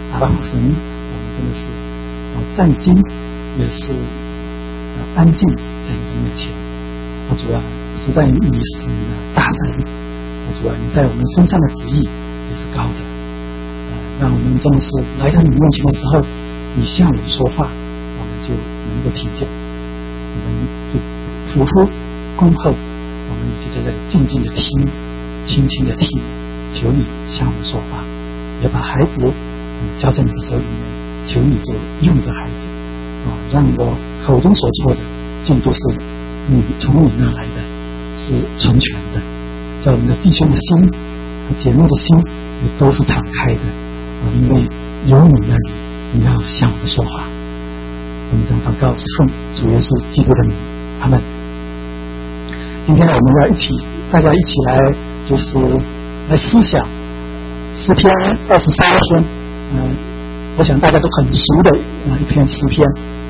阿爸父神，我们真的是战兢，也是安静在你的面前。主啊，实在你是大神，主啊，你在我们身上的旨意也是高的。让我们真的是来到你面前的时候，你向我说话，我们就能够听见，我们就俯伏恭候，我们就在这里静静的听，轻轻的听，求你向我说话，也把孩子交在你的手里面，求你就用着孩子让我口中所说的尽都是你从你那来的，是纯全的，叫我们的弟兄的心和姐妹的心也都是敞开的因为有你那里，你要向我们说话。我们将祷告是奉主耶稣基督的名，阿们。今天我们要大家一起来，就是来思想诗篇23篇，我想大家都很熟的一篇诗篇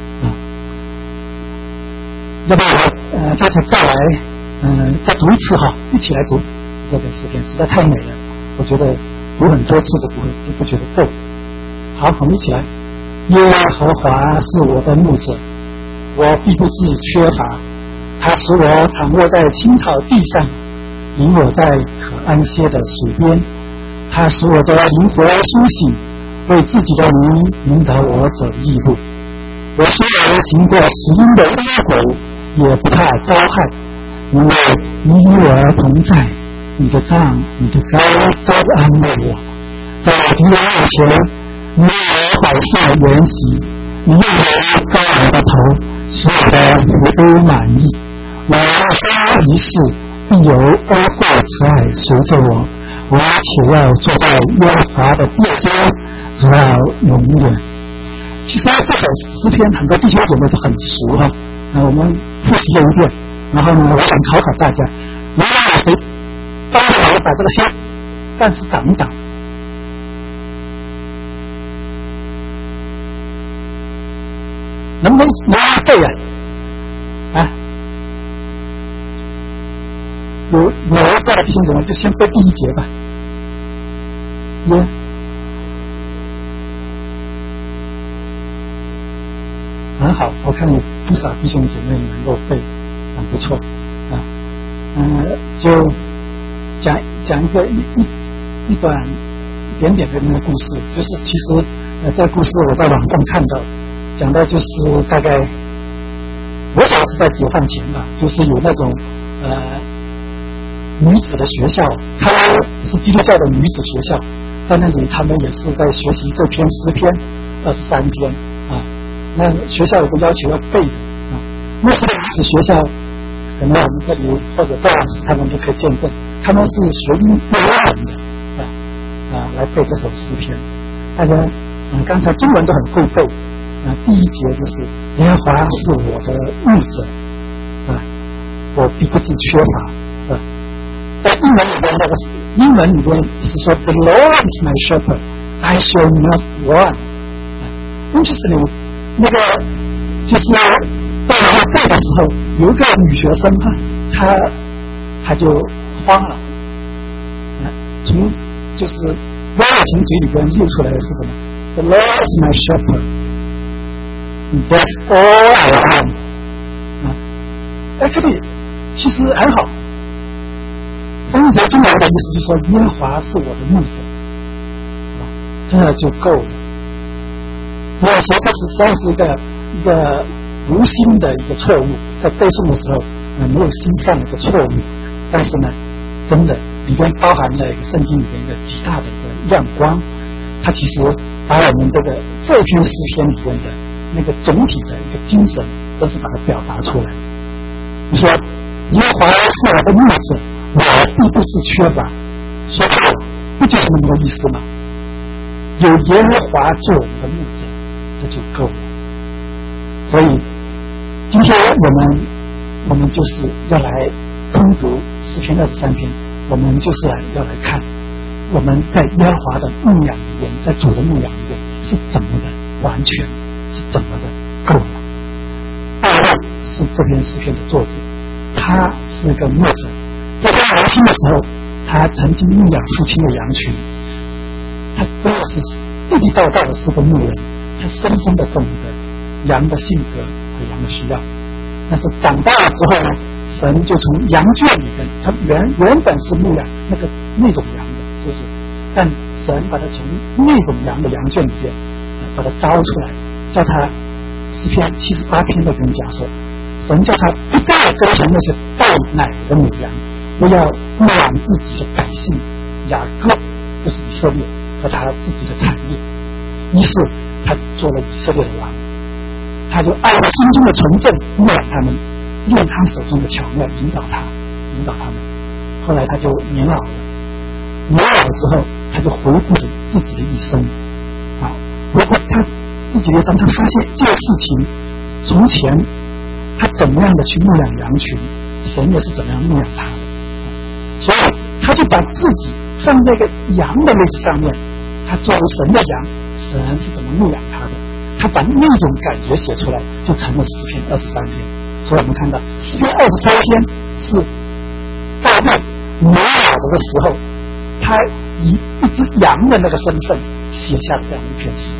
要不然我再来再读一次一起来读这个诗篇，实在太美了，我觉得读很多次都不觉得够。好，我们一起来。耶和华是我的牧者，我必不致缺乏。他使我躺卧在青草地上，引我在可安歇的水边。他使我的灵魂苏醒，为自己的名引导我走义路。我虽然行过死荫的幽谷，也不怕遭害，因为你与我同在。你的杖，你的膏都安慰我。在敌人面前，你为我摆设筵席，你用我膏我的头，使我的福都满意。我生一世，必有恩惠慈爱随着我。我且要坐在耶和华的殿中，直到永远。其实这首诗篇很多弟兄姐妹都很熟我们复习了一遍，然后呢，我想考考大家，如果有谁帮着我把这个先暂时挡一挡？能不能背有一个弟兄姊妹就先背第一节吧。很好，我看有不少弟兄姐妹能够背，很不错就讲一个一段一点点的那个故事，就是其实这个故事我在网上看到，讲到就是大概我想是在解放前吧，就是有那种女子的学校，他们是基督教的女子学校，在那里他们也是在学习这篇诗篇23篇那学校有个要求要背的那时的女子学校，可能我们这里或者戴老师他们都可以见证，他们是学英文的来背这首诗篇。大家刚才中文都很会背第一节就是耶和华是我的牧者我必不致缺乏是吧？在英文里边是说 The Lord is my shepherd, I shall not want。 Interestingly， 那个就是到他背的时候，有一个女学生她就慌了从就是约翰嘴里边溜出来的是什么 The Lord is my shepherd, that's all I am。 Actually 其实很好，翻译成中文的意思就是说耶和华是我的牧者这就够了。所以说这实际上是一个无心的一个错误，在背诵的时候没有心犯了一个错误，但是呢真的里边包含了一个圣经里边一个极大的一个亮光，它其实把我们这篇诗篇里边的那个总体的一个精神真是把它表达出来。你说耶和华是我的牧者，我必不致缺乏，说不就是那么个意思吗？有耶和华做我们的牧者，这就够了。所以今天我们就是要来通读诗篇23篇，我们就是要来看我们在耶和华的牧养里面，在主的牧养里面是怎么的完全，是怎么的够了。大卫是这篇诗篇的作者，他是个牧者，在他年轻的时候，他曾经牧养父亲的羊群，他真的是第地道道的是个牧人，他深深的懂得羊的性格和羊的需要。但是长大了之后呢，神就从羊圈里面，他原本是牧养那种羊的，是不是？但神把他从那种羊的羊圈里面把他招出来，叫他诗篇78篇的跟讲说，神叫他不再跟从那些带奶的母羊，不要牧养自己的百姓雅各，就是以色列和他自己的产业。于是他做了以色列的王，他就按着心中的纯正牧养他们，用他手中的巧妙引导他们。后来他就年老之后，他就回顾自己的一生啊，回顾他自己的一生，他发现这个事情从前他怎么样的去牧养羊群，神也是怎么样牧养他的，所以他就把自己放在一个羊的位置上面，他作为神的羊，神是怎么牧养他的，他把那种感觉写出来，就成了诗篇23篇。所以我们看到诗篇23篇是大卫年老的时候，他以一只羊的那个身份写下这样一篇诗。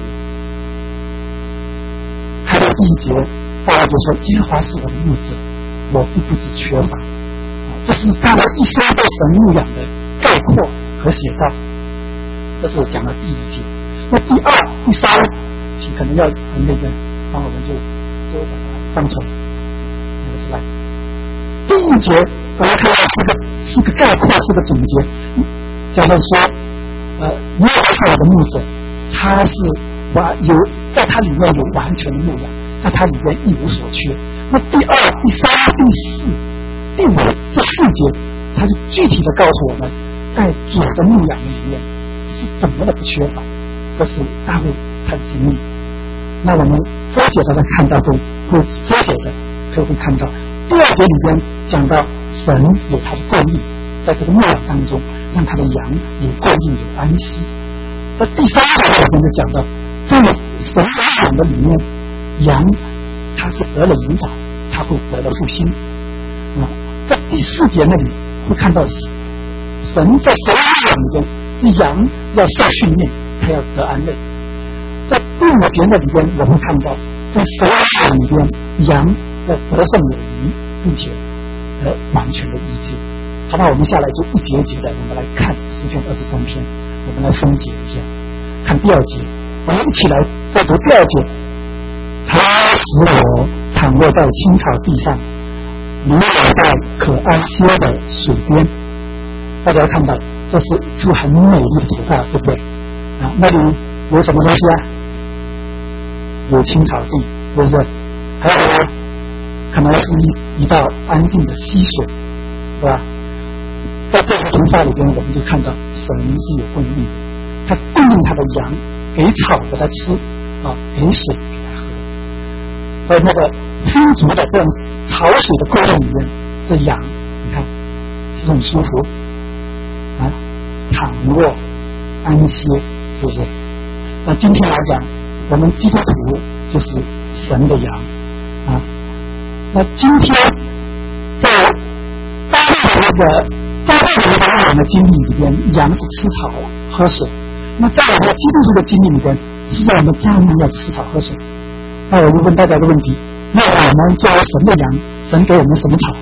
开到第1节，大卫就说：“耶和华是我的牧者，我必不致缺乏。”这是大卫一生被神牧养的概括和写照。这是讲到第1节。那第2、第3，请可能要那个帮我们就把它放出来。那个是来第1节，我们看到是个概括，是个总结。讲到说，耶和华是我的牧者，他是在他里面有完全的牧养，在他里面一无所缺。那第2、第3、第4、第5这4节，他就具体的告诉我们，在主的牧养里面是怎么的不缺乏。这是大卫他的经历。那我们分解的看到会分解的可以会看到，第2节里边讲到神有他的供应，在这个牧养当中，让他的羊有供应有安息。在第3节里边就讲到，在神养的里面，羊他是得了引导，他会得了复兴。在第4节那里会看到神在神养里边，这羊要受训练，他要得安慰。在第5节那里边，我们看到在神养里边，羊要得胜有余，并且完全的医治。好吧，我们下来就一节一节的，我们来看诗篇23篇，我们来分解一下。看第2节，我们一起来再读第2节。他使我躺卧在青草地上，领我在可安歇的水边。大家看到，这是一幅很美丽的图画，对不对？那里有什么东西啊？有青草地，是不是？还有呢，可能是一道安静的溪水，是吧？在这幅图画里边，我们就看到神是有供应的，他供应他的羊，给草给他吃，给水给他喝。在那个丰足的这种潮水的供应里面，这羊你看是不是很舒服啊？躺卧安歇，是不是？那今天来讲，我们基督徒就是神的羊啊。那今天在大卫牧养的经历里边，羊是吃草喝水。那在我们基督徒的经历里边，是让我们照样要吃草喝水。那我就问大家一个问题：那我们作为神的羊，神给我们什么草？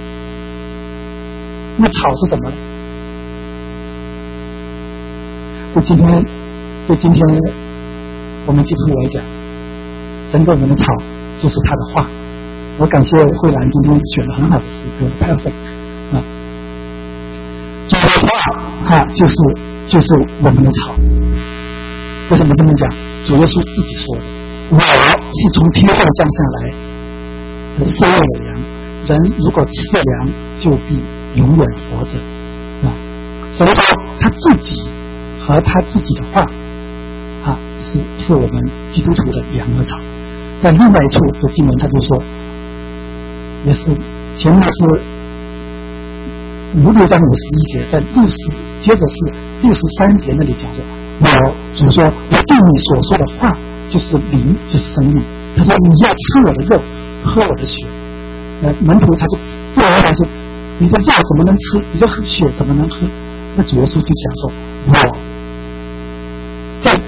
那草是什么呢？对今天我们基督徒来讲，神给我们的草就是他的话。我感谢慧兰今天选了很好的诗歌 ，perfect 啊，主的话就是我们的草。为什么这么讲？主耶稣自己说的：“我是从天上降下来的生命的羊，人如果吃了粮，就必永远活着。”所以说他自己和他自己的话是我们基督徒的羊和草。在另外一处的经文他就说，也是前面是6章51节，在接着是63节那里讲说，主说我对你所说的话就是灵，就是生命。他说你要吃我的肉，喝我的血。门徒他就对我来说，你的肉怎么能吃？你的血怎么能喝？那主耶稣就讲说，我在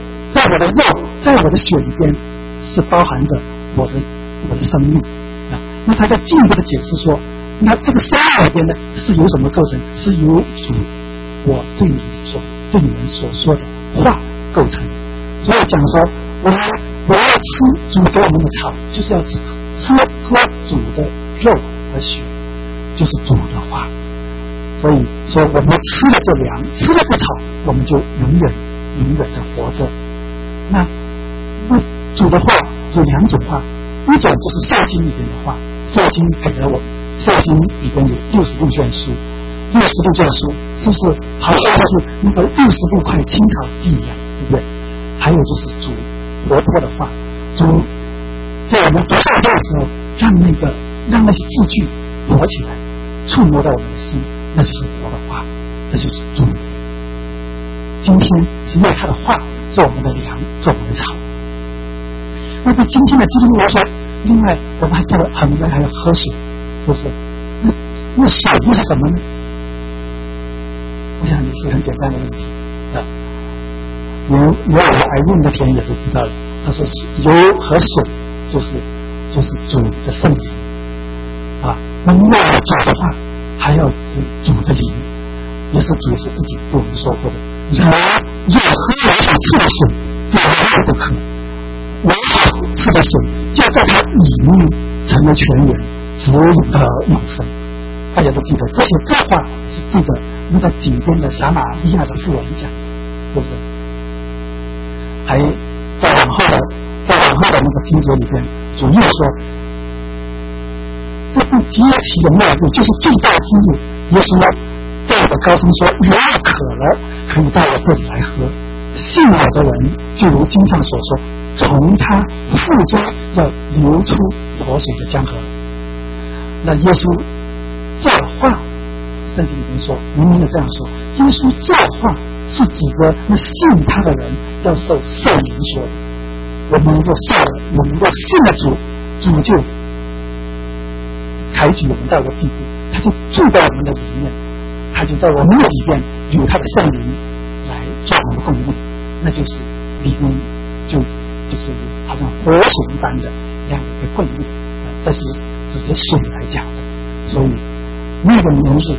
我的肉，在我的血里边是包含着我的生命啊。那他在进一步的解释说，那这个生命里边呢是由什么构成？是由主我对你们所说的话构成。所以讲说，我要吃主给我们的草，就是要吃喝主的肉和血，就是主的话。所以说，我们吃了这粮，吃了这草，我们就永远的活着。那主的话有两种话，一种就是圣经里边的话，圣经给了我，圣经里边有66卷书，66卷书是不是好像是那个66块青草地一样，对不对？还有就是主活泼的话，主在我们读圣经的时候，让那些字句活起来，触摸到我们的心，那就是活的话，这就是主。今天是用他的话做我们的粮，做我们的草。那在今天的基督徒来说，另外我们还做了很多人还要喝水，是不是？那水又是什么呢？我想也是很简单的问题啊。连我爱问的田野都知道了，他说油和水就是主的圣灵啊。那么要主的话，还要主的灵，也是主耶稣自己对我们说过的。人要喝我所赐的水，就无不可。我所赐的水，就在他里面成为泉源，直有永生。大家都记得这话是记着那在井边的撒玛利亚的妇人讲的，是不是？还在往后的那个经节里边，主又说，这不极其的末日，就是最大之日。耶稣呢，对着高声说：“人要渴了，可以到我这里来喝。信我的人，就如经上所说，从他腹中要流出活水的江河。”那耶稣这话，圣经里面说，明明也这样说，耶稣这话是指着那信他的人要受圣灵说的。我们若信了主就抬举我们到个地步，他就住在我们的里面，他就在我们的里面有他的圣灵来做我们的供应，那就是里面就是好像活水一般的这样的一个供应，这是指着水来讲的。所以那个年日，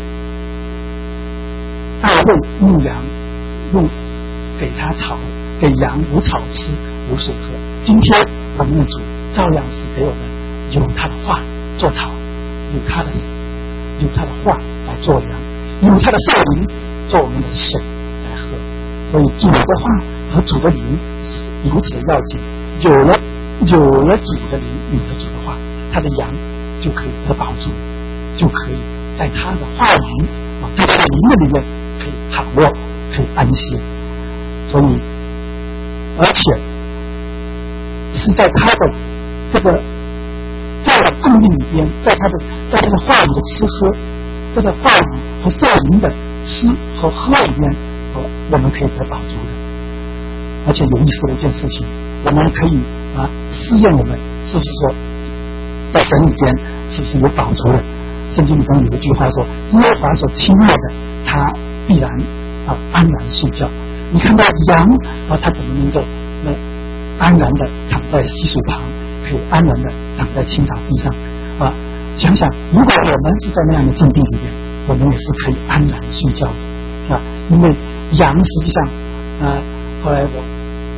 大卫牧羊用给他草，给羊无草吃，无水喝。今天我们的主照样是给我们有他的话做草，有他的话来做粮，有他的圣灵做我们的水来喝。所以主的话和主的灵是如此的要紧。有了主的灵，有了主的话，他的羊就可以得保住，就可以在他的话语在他的灵的里面可以躺卧，可以安息。所以而且是在他的这个供应里边，在他的话语的吃喝，在这话语和圣灵的吃和喝里面，我们可以得保住的。而且有意思的一件事情，我们可以试验我们是不是说在神里边是不是有保住的。圣经里边有一句话说，耶和华所亲爱的，他必然安然睡觉。你看到羊它怎么能够安然的躺在溪水旁，可以安然的躺在青草地上想想如果我们是在那样的境地里面，我们也是可以安然睡觉的因为羊实际上后来我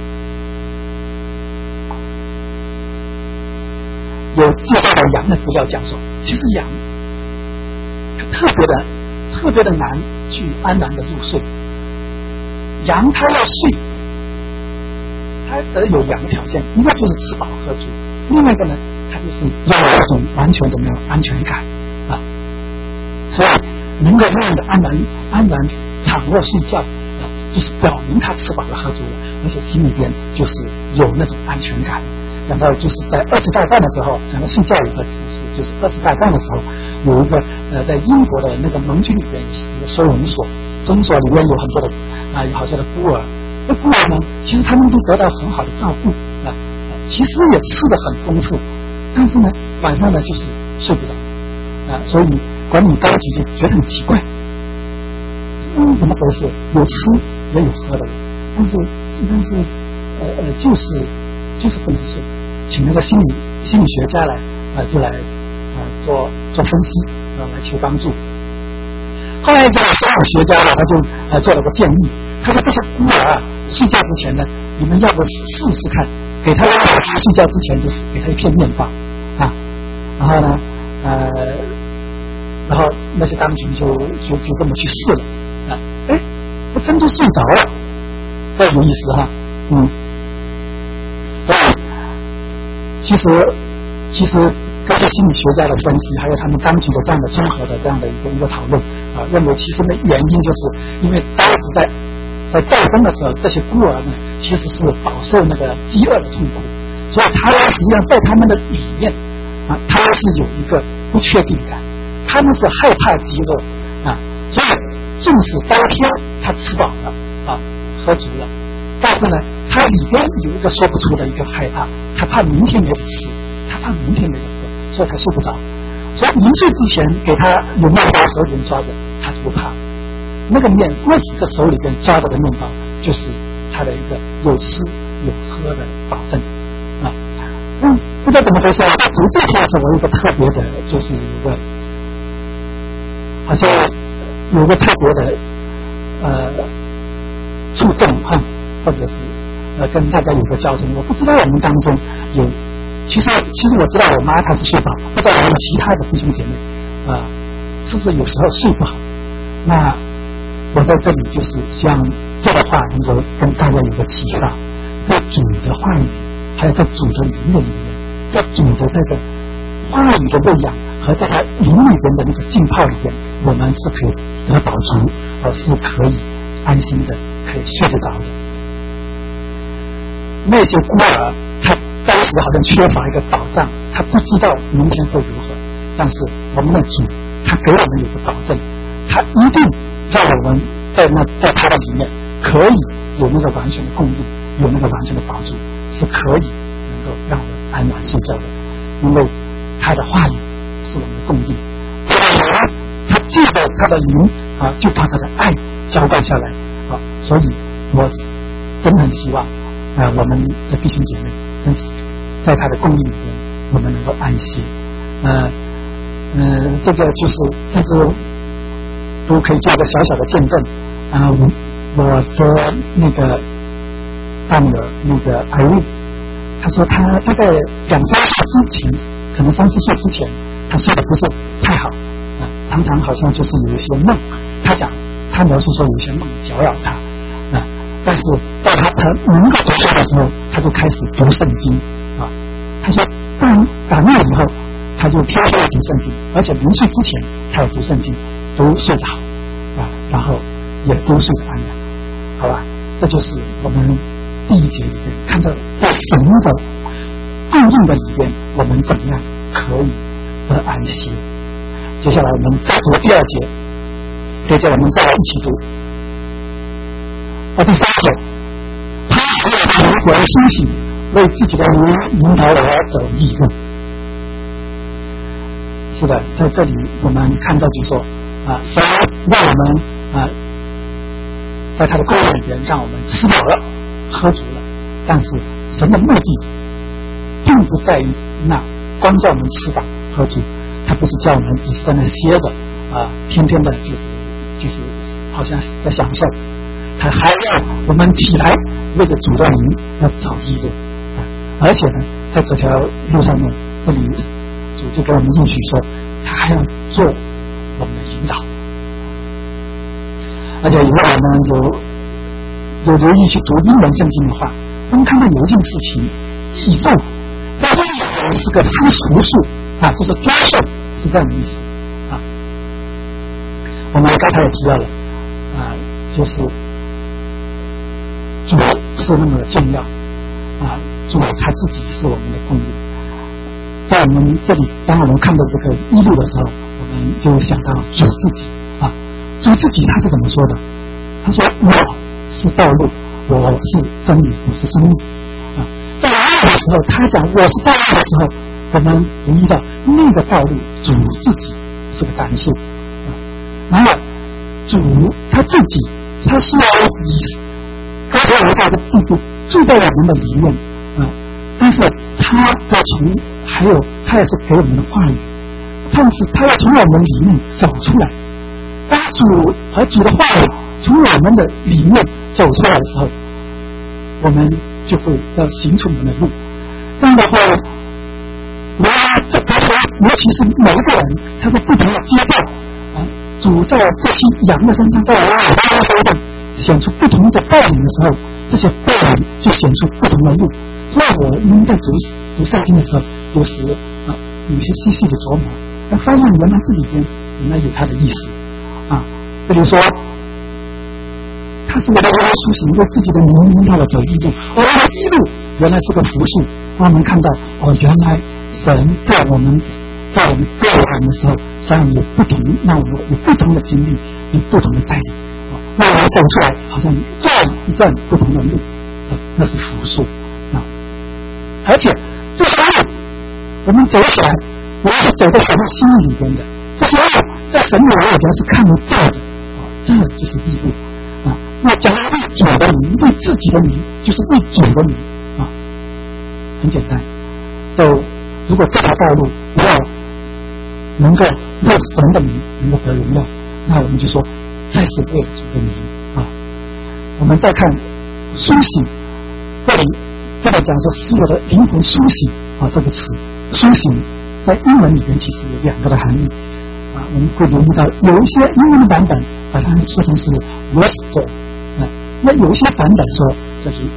有介绍到羊的资料讲说，其实羊它特别的难去安然的入睡。羊它要睡，它得有两个条件，一个就是吃饱喝足，另外一个呢，它就是要有一种完全的那种安全感所以能够那样的安然躺卧睡觉就是表明他吃饱了喝足了，而且心里边就是有那种安全感。讲到就是在二次大战的时候，讲到睡觉有个故事，就是二次大战的时候，有一个在英国的那个盟军里边有个收容所里面有很多的有好像的孤儿，那孤儿呢，其实他们都得到很好的照顾其实也吃得很丰富，但是呢晚上呢就是睡不着所以管理当局就觉得很奇怪，怎么回事？有吃也有喝的，但是就是不能睡，请那个心理学家来就来做分析来求帮助。后来这个生物学家呢，他就做了个建议，他说这些孤儿睡觉之前呢，你们要不试试看，给他睡觉之前就是给他一片面包啊，然后呢然后那些当局就这么去试了啊，我真都睡着了，这有意思哈，所以其实根据心理学家的分析，还有他们当局的这样的综合的这样的一个讨论认为其实的原因就是因为当时在战争的时候，这些孤儿呢其实是饱受那个饥饿的痛苦，所以他们实际上在他们的里面他们是有一个不确定感，他们是害怕饥饿所以纵使当天他吃饱了喝足了，但是呢他里边有一个说不出的一个害怕，他怕明天没得吃，他怕明天没得喝，所以他睡不着。所以临睡之前给他有面包手里面抓着，他就不怕。那个面，为此这手里边抓着的面包就是他的一个有吃有喝的保证不知道怎么回事在读这篇时我有个特别的，就是好像有个特别的触动或者是跟大家有个交通。我不知道我们当中有，其实我知道我妈她是睡饱，不知道我们其他的弟兄姐妹是不是有时候睡不好。那我在这里就是希望这个话能够跟大家有个启发，在主的话语还有在主的灵的里面，在主的这个话语的喂养和在他灵里边的那个浸泡里边，我们是可以得饱足，是可以安心的可以睡得着的。那些孤儿他当时好像缺乏一个保障，他不知道明天会如何，但是我们的主他给我们有个保证，他一定让我们在他的里面可以有那个完全的供应，有那个完全的保住，是可以能够让我们安然睡觉的，因为他的话语是我们的供应，他借着他的灵就把他的爱浇灌下来所以我真的很希望我们的弟兄姐妹真是在他的供应里面我们能够安息这个就是甚至都可以做一个小小的见证我的那个大女儿那个艾瑞，她说她大概2-3岁之前，可能3-4岁之前，她睡得不是太好常常好像就是有一些梦，她描述说有些梦搅扰她但是到她能够读书的时候，她就开始读圣经她说打那以后，她就天天读圣经，而且临睡之前她也读圣经，都睡得好然后也都睡得安然，好吧？这就是我们第1节里面看到在神的供应的里边，我们怎么样可以得安息。接下来我们再读第2节，接着我们再来一起读第3节，他使我的灵魂苏醒，为自己的灵引导我走义路。是的，在这里我们看到就说神让我们在他的供应里边让我们吃饱了喝足了，但是神的目的并不在于那光叫我们吃饱喝足，他不是叫我们只是在那歇着天天的就是好像在享受，他还要我们起来为着主的名要走义路而且呢在这条路上面，这里主就给我们应许说他还要做我们的引导，而且如果我们有留意去读英文圣经的话，我们看到有一件事情，喜咒在英文是个复数就是专数，是这样的意思我们刚才也提到了就是主是那么的重要主他自己是我们的供应。在我们这里当我们看到这个义路的时候，我们就想到主自己主自己他是怎么说的？他说我是道路，我是真理，我是生命在义的时候，他讲我是道路的时候，我们留意到那个道路主自己是个单数然后主他自己他是以刚才我们到的地步， 住在我们的里面但是他也是给我们的话语，但是他要从我们里面走出来。当主和主的话语从我们的里面走出来的时候，我们就会要行出我们的路。这样的话，尤其是每一个人，他在不同的阶段主在这些羊的身上，在我们的身上显出不同的带领的时候，这些带领就显出不同的路。所以我们在读圣经的时候，有时有些细细的琢磨，发现原来这里边原来有它的意思这里说他是为了苏醒为自己的名引导了走义路，而这个义路原来是个复数，让我们看到原来神在我们个人的时候，实际上有不同，让我们有不同的经历，有不同的带领让我们走出来，好像一段不同的路那是复数而且这些路我们走起来，我们是走在神的心里边的，这些路在神的眼里边是看得到的这就是义路那讲为主的名，为自己的名，就是为主的名很简单。如果这条道路要能够为神的名能够得荣耀，那我们就说这是为了主的名我们再看苏醒，这里讲说使我的灵魂苏醒这个词，苏醒在英文里面其实有两个的含义我们会留意到有一些英文的版本把它说成是 restore那有一些版本说这是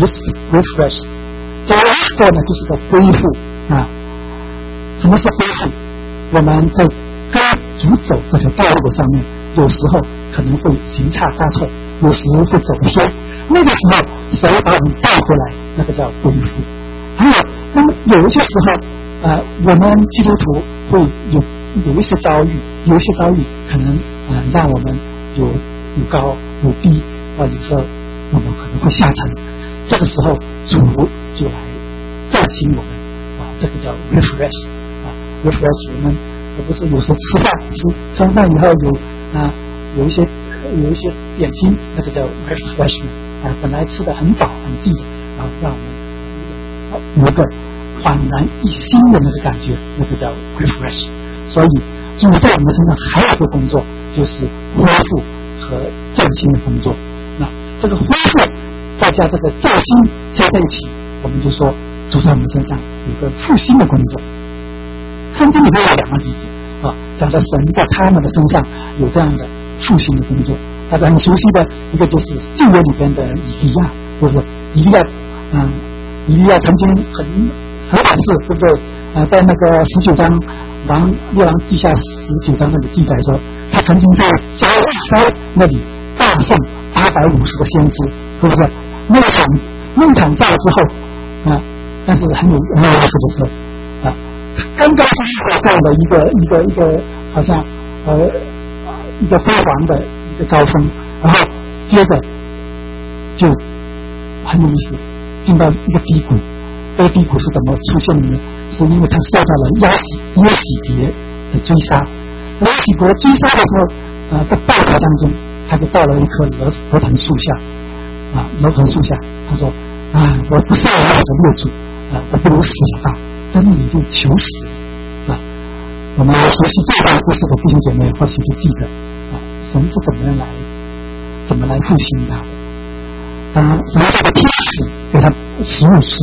refresh。这个 restore 呢就是个恢复什么是恢复？我们在跟主走这条道路的上面，有时候可能会行差大错，有时会走偏，那个时候神把我们带回来，那个叫恢复。还有那么有一些时候我们基督徒会有一些遭遇可能让我们有高有低有时候我们可能会下沉，这个时候主就来振兴我们这个叫 refresh refresh。 我们不是有时吃完饭以后有一些点心，那个叫 refresh 本来吃的很饱很饥让我们有个焕然一新的那个感觉，那个叫 refresh。 所以主在我们身上还有一个工作，就是恢复和振兴的工作。那这个恢复再加这个振兴加在一起，我们就说主在我们身上有个复兴的工作。圣经里面有两个例子讲到神在他们的身上有这样的复兴的工作。大家很熟悉的一个就是旧约里边的以利亚，就是以利亚曾经很反事，对不对在那个19章列王记下19章那里记载说，他曾经在加利山那里大胜850个先知，是不是？那场仗之后但是很有意思的是刚刚经历过这样的一个好像一个辉煌的一个高峰，然后接着就很有意思，进到一个低谷。这个低谷是怎么出现的呢？是因为他受到了耶洗别的追杀。耶洗别追杀的时候在报告当中，他就到了一棵罗藤树下他说我不是我的列祖我不如死了吧，在那里就求死，是吧？我们熟悉这段故事的弟兄姐妹或许就记得神是怎么来复兴他的。当神这个天使给他食物吃，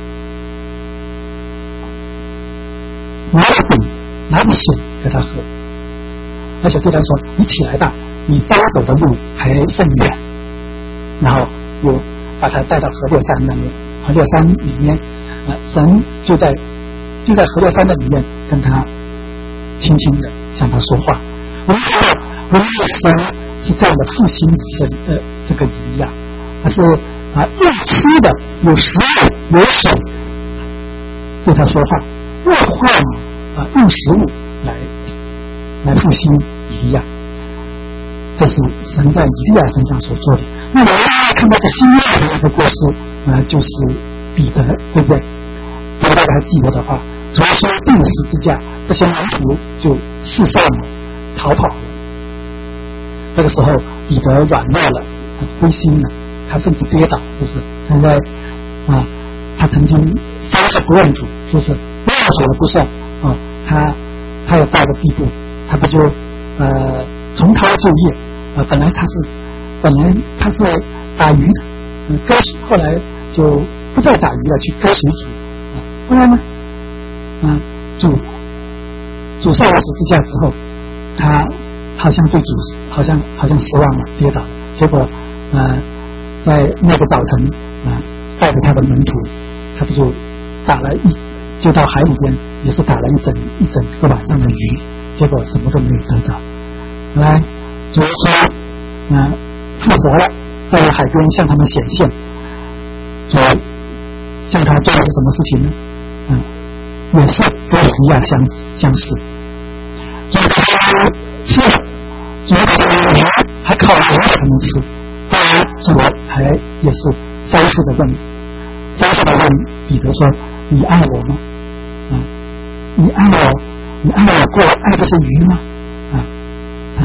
拿着饼拿着水给他喝，而且对他说你起来吧，你当走的路还甚远，然后又把他带到河烈山那里，河烈山里面神就在河烈山的里面跟他轻轻的向他说话。我们看到我们的神是这样的复兴这个以利亚，他是用吃的有食物有水对他说话，用话语用食物来复兴以利亚，这是神在以利亚身上所做的。那我们看到的新约的一个故事就是彼得，对不对？如果大家还记得的话，主耶稣钉了十字架，这些门徒就四散了，逃跑了。这个时候彼得软弱了，灰心了， 他甚至跌倒，就是他在他曾经杀死不认主，说是乱手的不算他要到的地步，他不就重操旧业本来他是打鱼的，后来就不再打鱼了，去跟随主后来呢主上了十字架之后，他好像对主好像失望了，跌倒了，结果在那个早晨带着他的门徒，他不就就到海里边，也是打了一整个晚上的鱼，结果什么都没有得着。后来主说复活了，在海边向他们显现，主向他做的是什么事情呢？也是跟以利亚相似。主吃了，主鱼还烤了鱼给他们吃，后来主还也是3次的问彼得说：“你爱我吗？你爱我过爱这些鱼吗？”他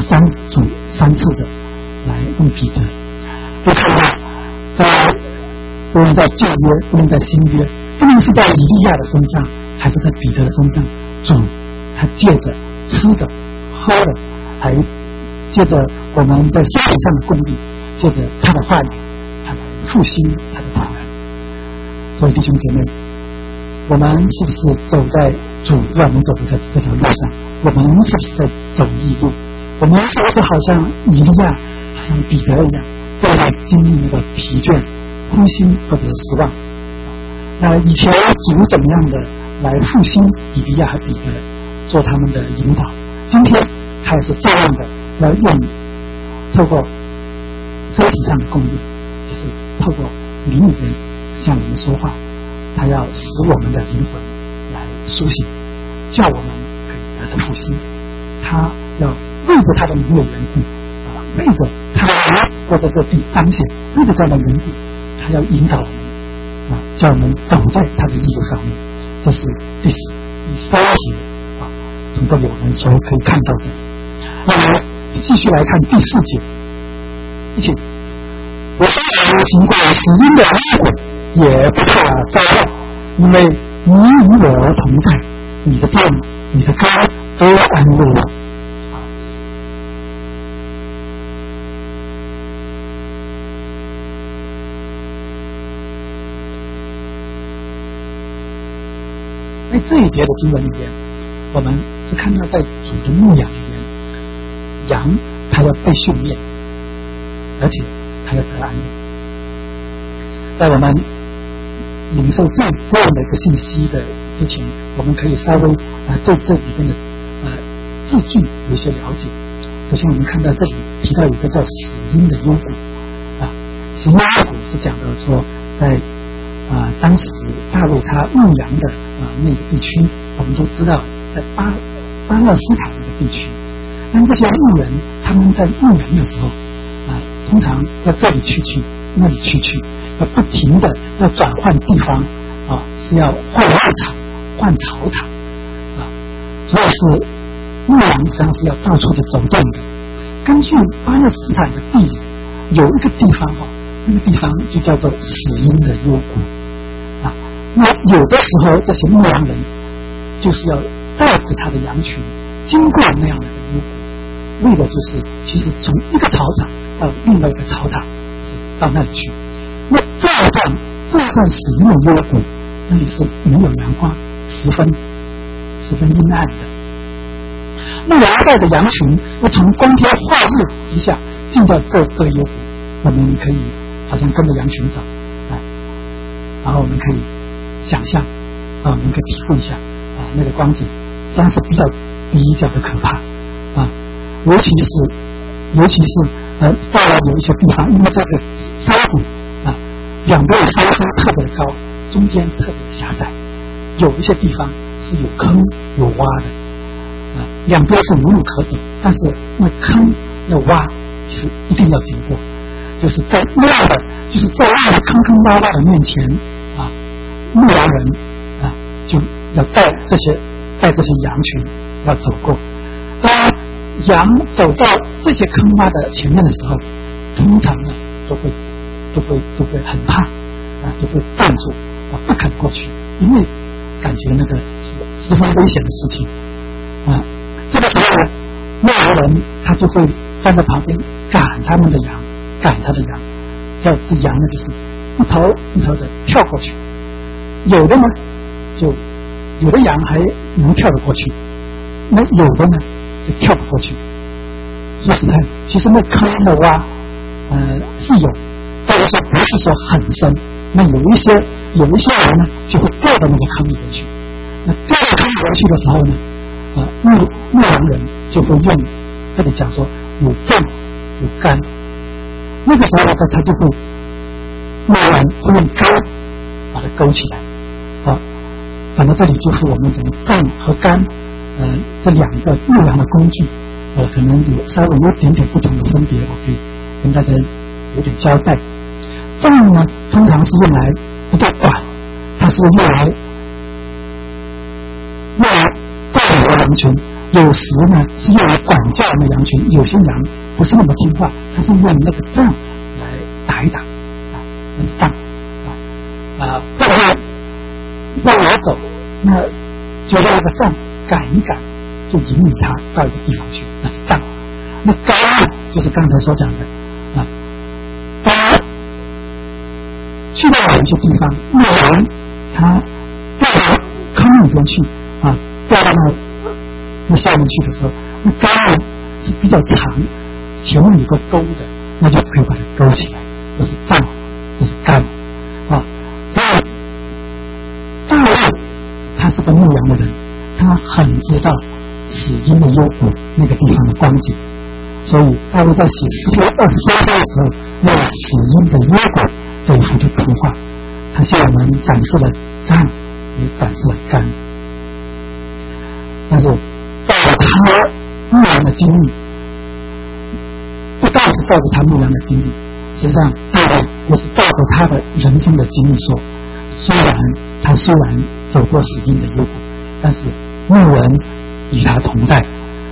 3次的来问彼得。我看到无论在旧约，无论在新约，不论是在以利亚的身上，还是在彼得的身上，主他借着吃的喝的，还借着我们在身体上的供应，借着他的话语，他来复兴他的仆人。所以弟兄姐妹，我们是不是走在主让我们走的这条路上？我们是不是在走义路？我们是不是好像以利亚，好像彼得一样，正在经历那个疲倦、灰心或者失望？那以前主怎么样的来复兴以利亚和彼得，做他们的引导？今天他也是照样的要用透过身体上的供应，就是透过灵里面向我们说话，他要使我们的灵魂来苏醒，叫我们可以得着复兴。他要为着他的名的缘故为着他的名或者这地彰显，为着这样的缘故，他要引导我们叫我们走在他的义路上面。这是第3节从这里我们所可以看到的。那么继续来看第4节，一起，我虽然行过死荫的幽谷，也不怕灾祸，因为你与我同在，你的杖你的竿都安慰我。在这一节的经文里面，我们是看到在主的牧养里面，羊它要被训练，而且它要得安慰。在我们领受这样的一个信息的之前，我们可以稍微对这里边的字句有一些了解。首先我们看到这里提到有一个叫死荫的幽谷死荫幽谷是讲的说在当时大卫他牧羊的那个地区，我们都知道在巴勒斯坦那个地区，但这些牧人他们在牧羊的时候通常要这里去那里去，要不停的要转换地方是要换牧场换草场所以是牧羊实际上是要到处的走动的。根据巴勒斯坦的地理，有一个地方那个地方就叫做死荫的幽谷那有的时候这些牧羊人就是要带着他的羊群经过那样的幽谷，为的就是其实从一个草场到另外一个草场到那里去。那这段死荫的幽谷，那里是没有阳光，十分阴暗的。牧羊带着羊群要从光天化日之下进到这个幽谷，我们可以好像跟着羊群走然后我们可以想象我们可以体会一下那个光景，实际上是比较的可怕尤其是到了有一些地方，因为这个山谷两边的山峰特别高，中间特别狭窄，有一些地方是有坑有洼的两边是无路可走，但是那坑要挖其实一定要经过，就是在那样的坑坑洼洼的面前牧羊人就要带这些羊群要走过。当羊走到这些坑洼的前面的时候，通常呢都会都会很怕都会站住不肯过去，因为感觉那个是十分危险的事情这个时候呢，莫罗人他就会站在旁边赶他们的羊，赶他的羊，这羊呢就是一头一头的跳过去，有的呢就有的羊还能跳得过去，那有的呢就跳不过去。说实在，其实那坑的挖是有，但是说不是说很深，那有一些人呢就会掉到那个坑里面去，那掉到坑里面去的时候呢牧羊人就会用这里讲说有杖有竿，那个时候他就会牧羊人会用竿把它勾起来讲到这里就是我们讲的杖和竿这两个牧羊的工具可能有稍微有点不同的分别，我可以跟大家有点交代。杖呢通常是用来比较短，它是用来带领羊群，有时呢是用来管教那羊群，有些羊不是那么听话，它是用那个杖来打一打那是杖或者说让我走，那就让那个杖赶一赶，就引领他到一个地方去，那是杖。那竿呢就是刚才所讲的竿去到某一些地方，牧人他掉到坑里边去掉到那下面去的时候，那竿呢是比较长，前面有个钩的，那就可以把它勾起来，这是杖，这是竿所以大卫他是个牧羊的人，他很知道死荫的幽谷那个地方的光景，所以大卫在写诗篇23篇的时候用死荫的幽谷这一幅的图画，他向我们展示了杖，也展示了竿。但是照着他牧羊的经历，不但是照着他牧羊的经历，实际上大卫也是照着他的人生的经历说，虽然走过死荫的幽谷，但是牧人与他同在，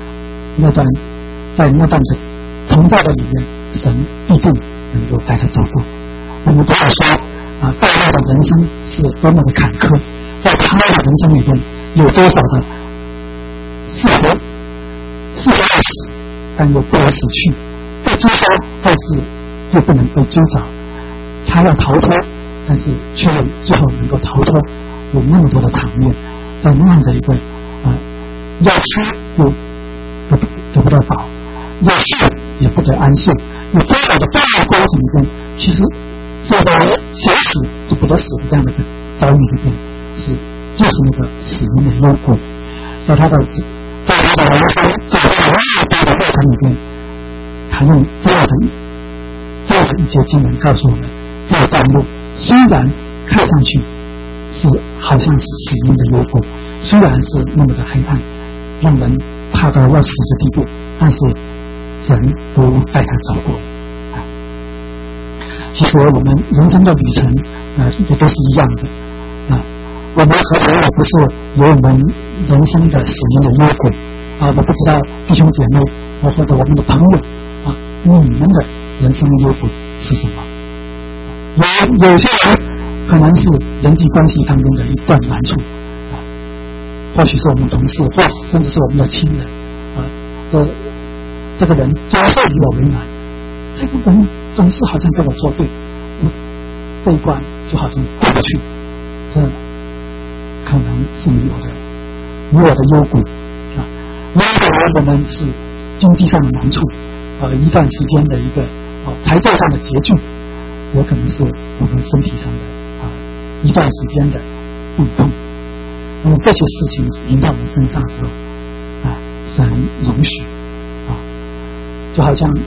在那段的同在的里面，神必定能够带他走过。我们都要说大卫的人生是多么的坎坷，在他的人生里边有多少的适合死，但又不能死去，被追杀，但是又不能被追找，他要逃脱，但是却最后能够逃脱，有那么多的场面，在那样的一个要吃又得不到饱，要睡也不得安睡，有多少的这样的过程里边，其实说到想死就不得死的这样的遭遇里边，就是那个死荫的幽谷，在他的人生走到那么多的过程里边，他用这样的一节经文告诉我们，这个段路虽然看上去是好像是死荫的幽谷，虽然是那么的黑暗，让人怕到要死的地步，但是神都带他走过其实我们人生的旅程也都是一样的我们何尝也不是有我们人生的死荫的幽谷我不知道弟兄姐妹或者我们的朋友你们的人生的幽谷是什么？有些人可能是人际关系当中的一段难处或许是我们同事，或甚至是我们的亲人这个人总是以我为难，这个人总是好像跟我作对，这一关就好像过不去，这可能是你我的幽谷那可能是经济上的难处一段时间的一个财政上的拮据，也可能是我们身体上的一段时间的病痛。那么这些事情临到我们身上的时候神容许就好像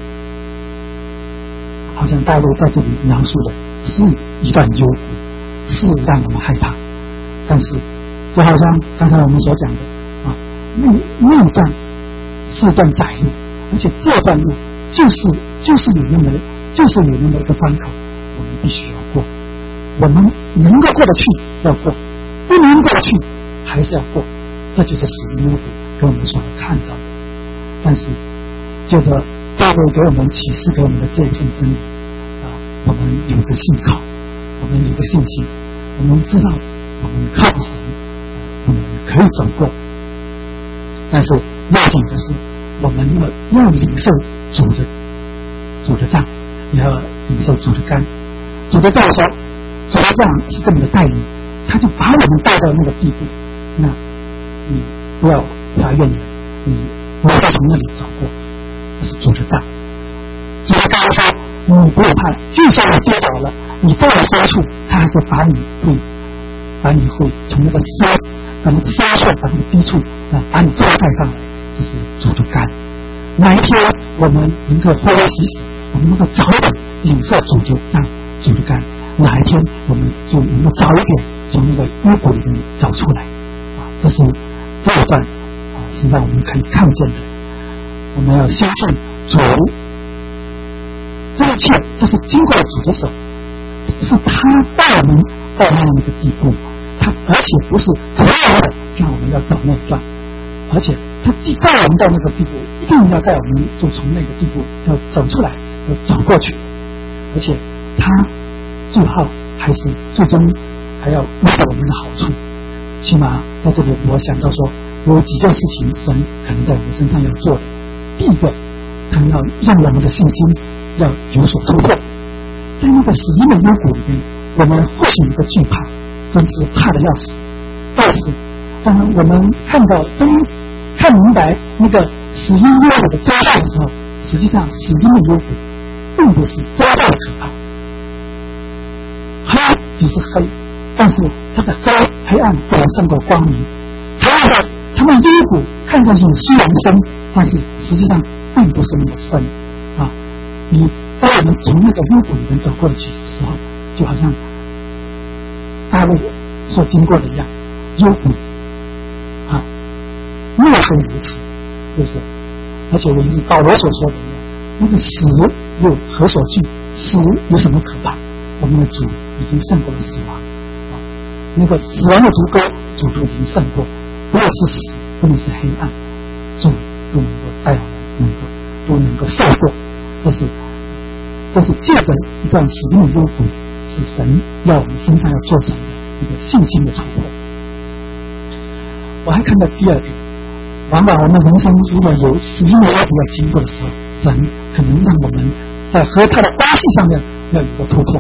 大卫在这里描述的是一段幽谷，是让我们害怕，但是就好像刚才我们所讲的那一段是一段窄路，而且这段路就是有那么一个关口，我们必须要过，我们能够过得去要过，不能过得去还是要过，这就是死荫幽谷给我们所看到的。但是就着大卫给我们启示给我们的这一份真理我我们有个信靠，我们有个信心，我们知道我们靠神，我们可以走过。但是要紧的是，我们要领受主的杖，也要领受主的竿。主的杖说，主的杖是这么的带领，他就把我们带到那个地步。那你不要发怨言，你不要再从那里走过，这是主的杖。主的竿说，你不要怕，就算你跌倒了，你到了深处，他还是把你会从那个深处，把那个低处把你拖带上来，这是主的竿。哪一天我们能够欢欢喜喜，我们能够早一点领受主的竿，哪一天我们就能够早一点从那个幽谷里面走出来这是这一段是让我们可以看见的。我们要相信主，这一切都是经过主的手，是他带我们到那样的一个地步，而且不是突然的让我们要走那一段，而且他既带我们到那个地步，一定要带我们就从那个地步要走出来，要走过去，而且他最后还是最终还要为了我们的好处。起码在这里我想到说，有几件事情神可能在我们身上要做的。第一个，他要让我们的信心要有所突破。在那个死荫的幽谷里面，我们或许有个惧怕，真是怕得要死。但是当我们看明白那个死荫幽谷的真相的时候，实际上死荫的幽谷并不是多大的可怕。黑只是黑，但是它的黑暗不能胜过光明。他们幽谷看上去虽然深，但是实际上并不是那么深当我们从那个幽谷里面走过去的时候，就好像大卫所经过的一样，幽谷莫非如此，是不是？而且我以保罗所说的一样，那个死又何所惧？死有什么可怕？我们的主已经胜过了死亡那个死亡的足钩，主都已经胜过。不论是死，不论是黑暗，主都能够带我们都能够胜过。这是借着一段死荫的幽谷，是神要我们身上要做成的一个信心的突破。我还看到第二点，往往我们人生如果有死荫的幽谷要经过的时候，神可能让我们在和他的关系上面要有个突破。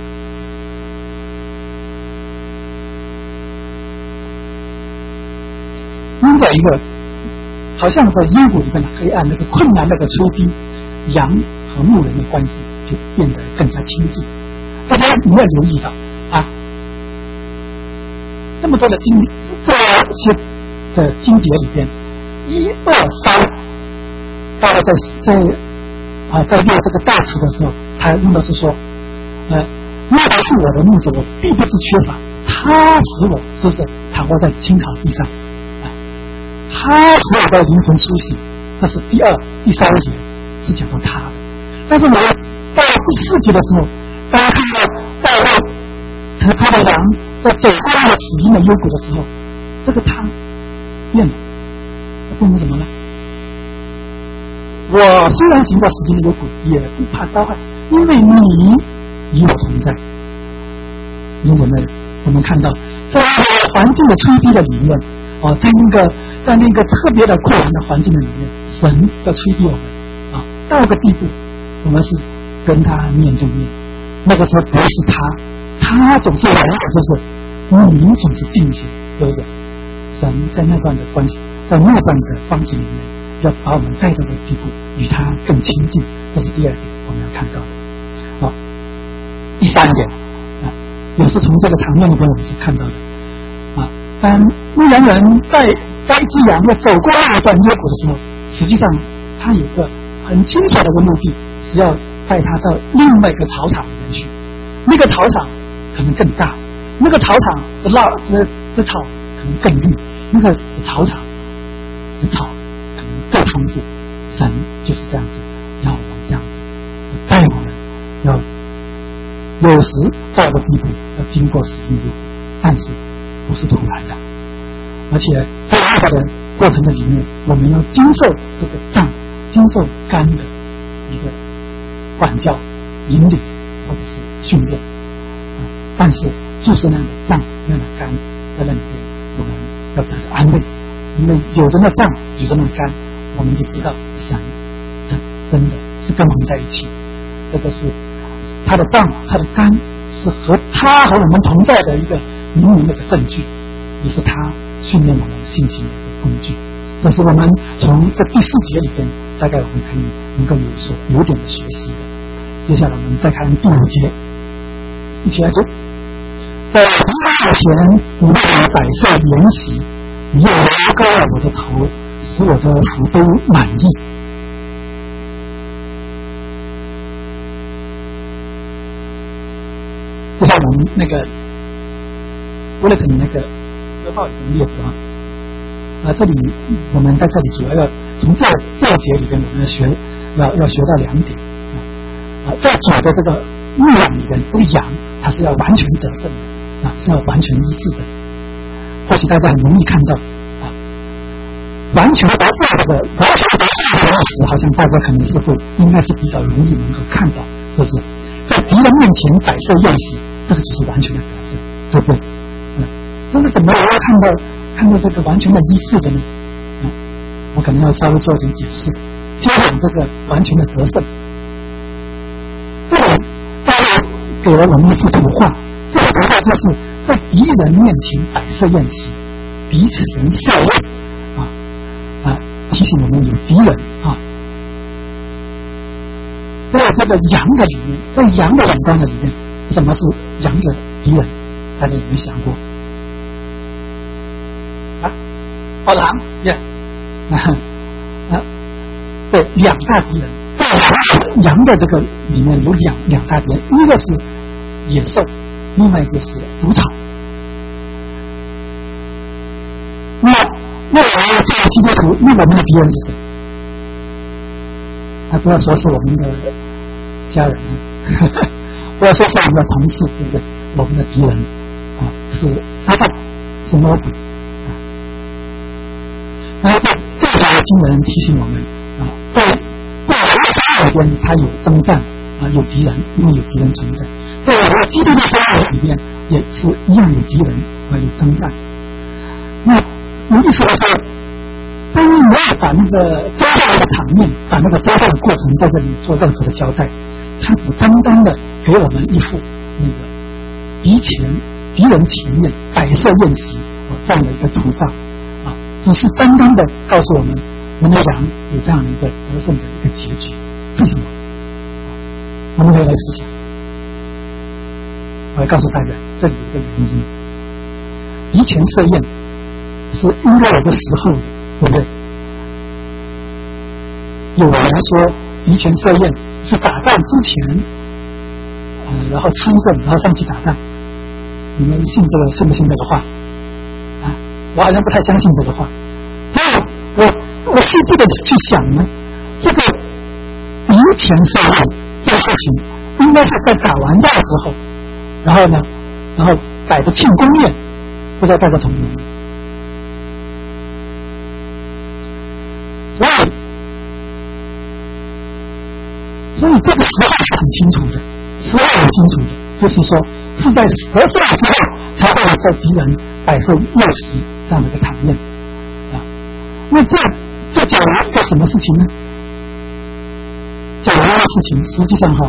因着一个好像在幽谷里面的黑暗，那个困难，那个催逼，羊和牧人的关系就变得更加亲近。大家你要留意到这么多的这些的经节里边，1、2、3，大概在用这个大词的时候，他用的是说，那他是我的牧者，我必不致缺乏，他使我是不是躺卧在青草地上。他使我的灵魂苏醒，这是第2、第3节是讲到他的。但是我到第4节的时候，大家看到大卫和他的羊在走过那个死荫的幽谷的时候，这个他变了，变成什么呢？我虽然行过死荫的幽谷，也不怕遭害，因为你与我同在。因为我们看到在那个环境的催逼的里面在那个特别的困难的环境的里面，神要催逼我们到个地步，我们是跟他面对面。那个时候不是他总是来，就是你总是近些，对不对？神在那段的关系，在那段的光景里面，要把我们带到的地步与他更亲近，这是第2点我们要看到的。第3点也是从这个场面里边我们是看到的当牧羊人带一只羊要走过那一段幽谷的时候，实际上他有个很清楚的一个目的，是要带他到另外一个草场里面去。那个草场可能更大，那个草场的草可能更绿，那个草场的草可能更丰富。神就是这样子，要我们这样子带我们，要有时到个地步要经过死荫幽谷，但是不是突然的，而且在那个的过程的里面，我们要经受这个杖、经受竿的一个管教、引领， 或者是训练但是就是那样的杖那样的竿在那里边，我们要得到安慰，因为有着那杖有着那竿，我们就知道神真的是跟我们在一起，这个是他的杖他的竿是和他和我们同在的一个明明的证据，也是他训练我们信心的一个工具。这是我们从这第4节里边大概我们可以能够有点的学习的。接下来我们再看第5节，一起来读。在敌人前你为我摆设筵席，你又高高了我的头，使我的福杯满溢。就像我们那个为了你那个歌报里面列子这里我们在这里主要要从这节里边我们要学到2点在主的这个牧养里边，这个羊它是要完全得胜的是要完全医治的。或许大家很容易看到完全得胜这个完全得胜的意思，好像大家可能是应该是比较容易能够看到，就是在敌人面前摆设宴席，这个就是完全的得胜，对不对？这是怎么我要看到这个完全的医治的呢？我可能要稍微做一点解释。先讲这个完全的得胜，这个大家给了我们一幅图画，这个图画就是在敌人面前摆设宴席，彼此人效力提醒我们有敌人在这个羊的里面，在羊的眼光的里面，什么是羊的敌人？大家有没有想过？狼对，2大敌人，在羊的这个里面有两大敌人，一个是野兽，另外就是毒草。那我们作为基督徒，那我们的敌人是谁？不要说是我们的家人不要说是我们的同事，对不对？我们的敌人是撒旦，是魔鬼然后这条经文提醒我们在里边它有征战有敌人，因为有敌人存在。在我们基督的生活里面也是一样有敌人有征战。那有意思的是，当你要把那个征战的场面，把那个征战的过程在这里做任何的交代，他只单单的给我们一副那个敌人前面摆设宴席这样的一个图画只是单单的告诉我们的羊有这样的一个得胜的一个结局。为什么？我们可以来思想。我来告诉大家，这里有一个原因。敌前设宴是应该有个时候的，对不对？有人说敌前设宴是打仗之前然后吃一顿，然后上去打仗。你们信不信这个话我好像不太相信这个话。我细致的去想呢，这个敌前设宴这个事情应该是在打完仗之后，然后摆个庆功宴，不知道大家同意吗？所以这个时候是很清楚的，就是说是在得胜之后才会在敌人摆设宴席这样的一个场面那这讲了一个什么事情呢？讲了一个事情，实际上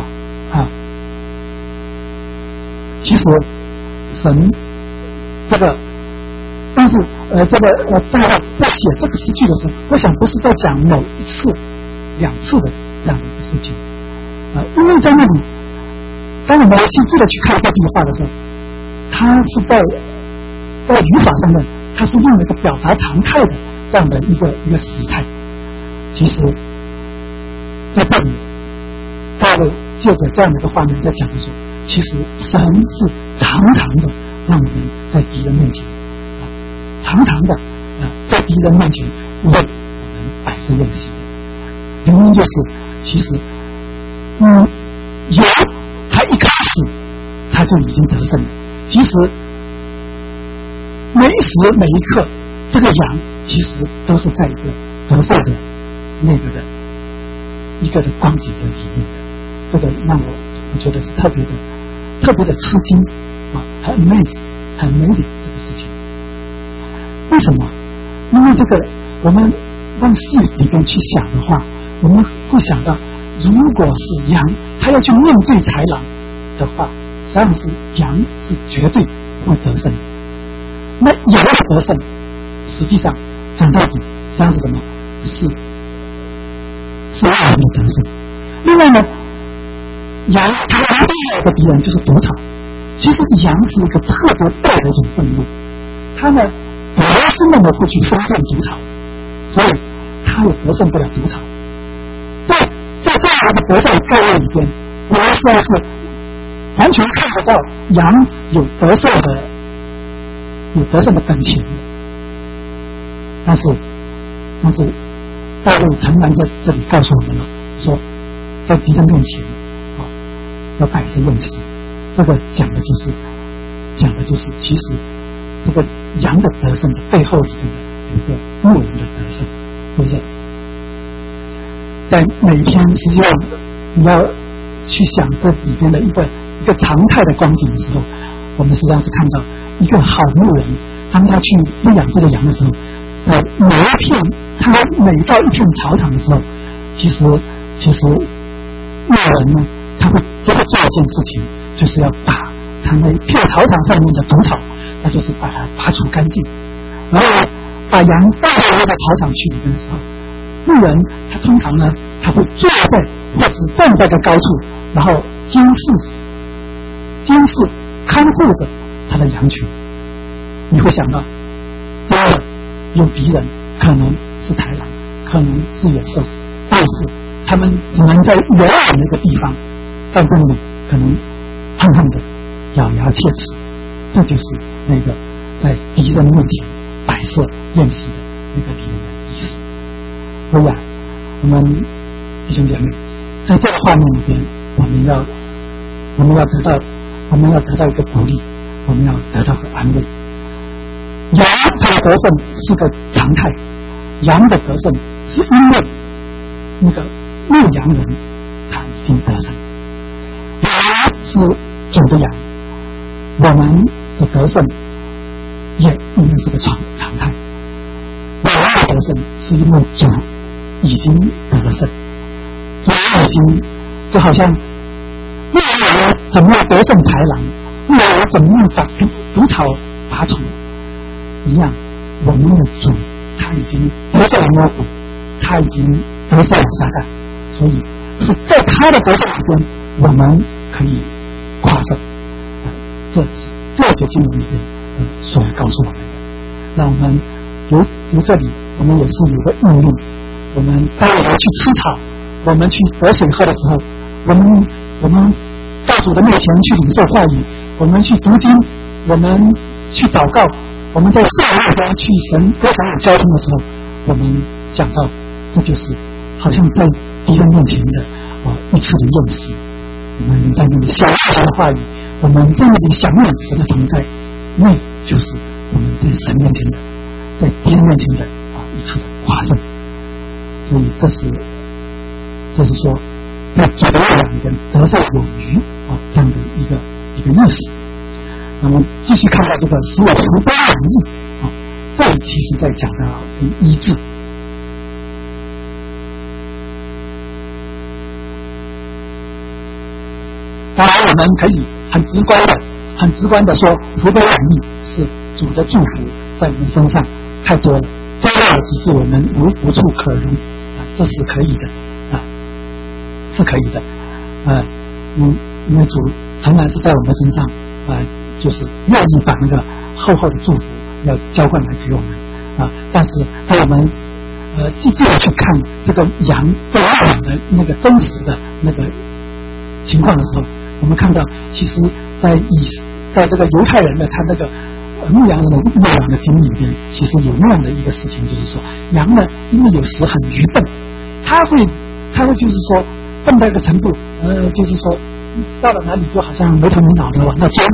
其实神这个，但是在写这个诗句的时候，我想不是在讲某一次、2次的这样的一个事情因为在那里，当我们细致的去看这句话的时候，它是在语法上面，它是用了一个表达常态的这样的一个时态。其实在这里大卫借着这样的一个画面在讲的时候，其实神是常常的让我们在敌人面前常常的在敌人面前为我们摆设宴席的原因就是其实羊他一开始他就已经得胜了，其实每一时每一刻这个羊其实都是在一个得胜的那个的一个的光景的里面的。这个让我我觉得是特别的吃惊啊，很 amazing 这个事情。为什么？因为这个我们往细里边去想的话，我们会想到，如果是羊，它要去面对豺狼的话，实际上是羊是绝对会得胜的。那羊的得胜，实际上讲到底，实际上是什么？是羊的得胜。另外呢，羊它唯一的敌人就是毒草。其实羊是一个特别大的一种动物，它呢不是那么会去分辨毒草，所以它也得胜不了毒草。在这样一个得胜的概念里边，我们实际上是完全看得到羊有得胜的本钱的。但是大陆诚然在这里告诉我们了，说在敌人面前要摆设宴席。这个讲的就是其实这个羊的得胜的背后里面有一个牧人的得胜，是不是？在每天实际上你要去想这里边的一个常态的光景的时候，我们实际上是看到一个好牧人，当他去牧养这个羊的时候，在每到一片草场的时候，其实牧人呢，他会做一件事情，就是要把他那片草场上面的毒草，那就是把它拔除干净，然后把羊带到那个草场去里面的时候，牧人他通常呢，他会坐在或者站在个高处，然后监视看护着他的羊群。你会想到，真的有敌人，可能是豺狼，可能是野兽，但是他们只能在远远的一个地方，在那里可能恨恨的咬牙切齿。这就是那个在敌人面前摆设宴席的那个敌人的意思。所以我们弟兄姐妹，在这个画面里边，我们要得到一个鼓励，我们要得到个安慰。羊它的得胜是个常态，羊的得胜是因为那个牧羊人他已经得胜。羊是主的羊，我们的得胜也应该是个常态。我们的得胜是因为主已经得了胜，主已经就好像牧羊人怎么样得胜豺狼，牧羊人怎么样把毒草拔除一样，我们的主他已经得胜了魔鬼，他已经得胜了撒旦，所以是在他的得胜里边，我们可以夸胜。这节经文里边所要告诉我们的。那我们由这里，我们也是有个应用。我们当我们去吃草，我们去得水喝的时候，我们到主的面前去领受话语，我们去读经，我们去祷告，我们在圣灵里边去跟神有交通的时候，我们想到这就是好像在敌人面前的一次的宴席。我们在那里享受神的话语，我们在那里享用神的同在，那就是我们在神面前的，在敌人面前的一次的夸胜。所以这是说，在主的话里边得胜有余这样的一个意思。那么继续看到这个使我福杯满溢这里其实在讲的是医治。当然我们可以很直观的说，福杯满溢是主的祝福在我们身上太多了，多到以致我们无处可容这是可以的是可以的因为主诚然是在我们身上就是愿意把那个厚厚的祝福要交换来给我们但是当我们细致的去看这个羊被牧养的那个真实的那个情况的时候，我们看到其实在这个犹太人的他那个牧羊人的牧羊的经历里边，其实有那样的一个事情，就是说羊呢，因为有时很愚笨，他会就是说笨到一个程度，就是说到了哪里就好像没头没脑的往那钻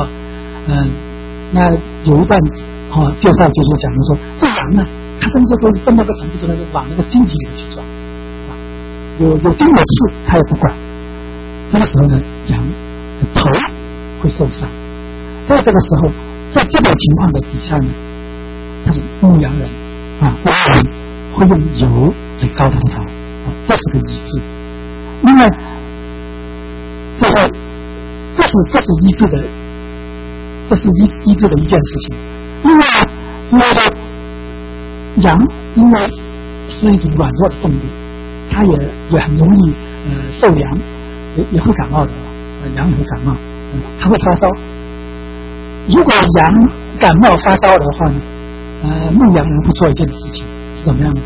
那有一段介绍就是讲的说，这羊呢，它甚至会笨到个程度，就是往那个荆棘里面去钻有钉有刺，它也不管。 这个时候呢，羊的头会受伤。在这个时候，在这种情况的底下呢，他是牧羊人会用油来膏他的头，这是个医治。另外，这是医治的，这是医治的一件事情。另外，因为说羊因为是一种软弱的动物，它也很容易受凉，也会感冒的，羊也会感冒，它会发烧。如果羊感冒发烧的话呢，牧羊人会做一件事情是怎么样呢？